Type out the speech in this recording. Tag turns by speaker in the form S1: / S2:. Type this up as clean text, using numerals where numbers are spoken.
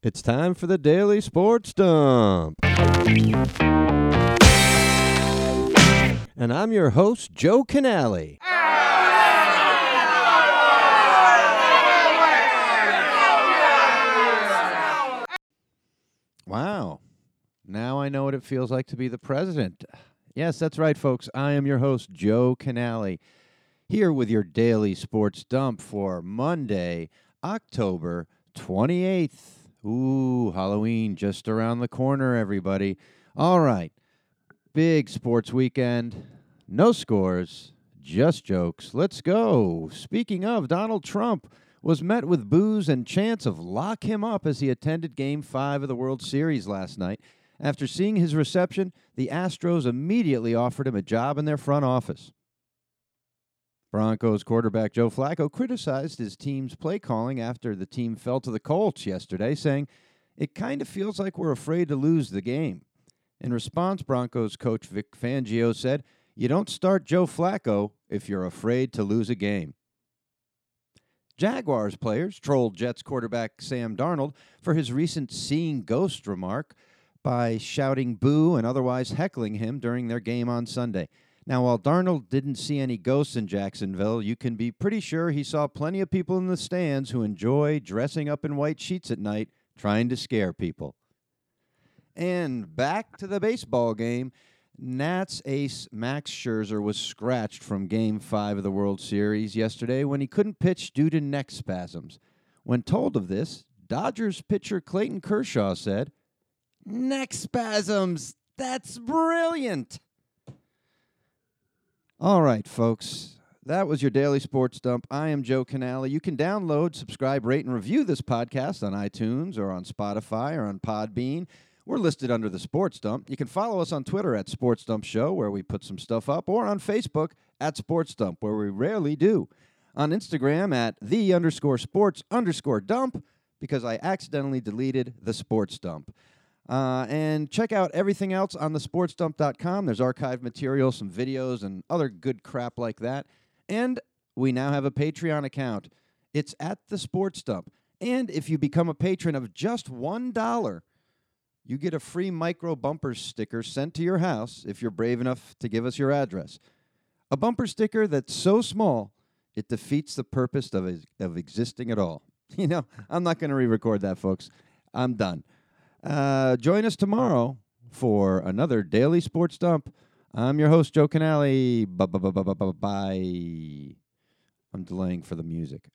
S1: It's time for the Daily Sports Dump. And I'm your host, Joe Canale. Wow. Now I know what it feels like to be the president. Yes, that's right, folks. I am your host, Joe Canale, here with your Daily Sports Dump for Monday, October 28th. Ooh, Halloween just around the corner, everybody. All right. Big sports weekend. No scores, just jokes. Let's go. Speaking of, Donald Trump was met with boos and chants of lock him up as he attended Game 5 of the World Series last night. After seeing his reception, the Astros immediately offered him a job in their front office. Broncos quarterback Joe Flacco criticized his team's play calling after the team fell to the Colts yesterday, saying, "It kind of feels like we're afraid to lose the game." In response, Broncos coach Vic Fangio said, "You don't start Joe Flacco if you're afraid to lose a game." Jaguars players trolled Jets quarterback Sam Darnold for his recent seeing ghosts remark by shouting boo and otherwise heckling him during their game on Sunday. Now, while Darnold didn't see any ghosts in Jacksonville, you can be pretty sure he saw plenty of people in the stands who enjoy dressing up in white sheets at night trying to scare people. And back to the baseball game. Nats ace Max Scherzer was scratched from Game 5 of the World Series yesterday when he couldn't pitch due to neck spasms. When told of this, Dodgers pitcher Clayton Kershaw said, "Neck spasms, that's brilliant." All right, folks, that was your Daily Sports Dump. I am Joe Canale. You can download, subscribe, rate, and review this podcast on iTunes or on Spotify or on Podbean. We're listed under the Sports Dump. You can follow us on Twitter at Sports Dump Show, where we put some stuff up, or on Facebook at Sports Dump, where we rarely do. On Instagram at _sports_dump, because I accidentally deleted the Sports Dump. And check out everything else on thesportsdump.com. There's archived material, some videos, and other good crap like that. And we now have a Patreon account. It's at the Sports Dump. And if you become a patron of just $1, you get a free micro bumper sticker sent to your house if you're brave enough to give us your address. A bumper sticker that's so small, it defeats the purpose of existing at all. You know, I'm not going to re-record that, folks. I'm done. Join us tomorrow for another Daily Sports Dump. I'm your host, Joe Canale. Bye. I'm delaying for the music.